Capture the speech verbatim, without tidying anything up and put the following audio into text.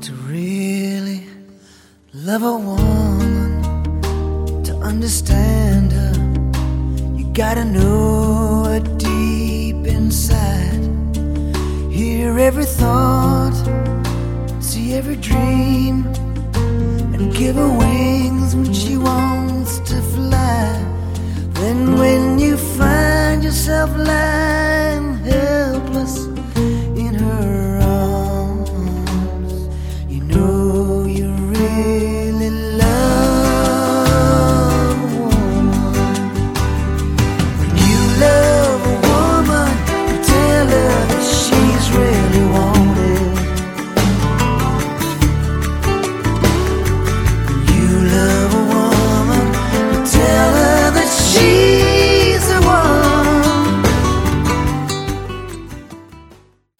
To really love a woman, to understand her, you gotta know her deep inside. Hear every thought, see every dream, and give her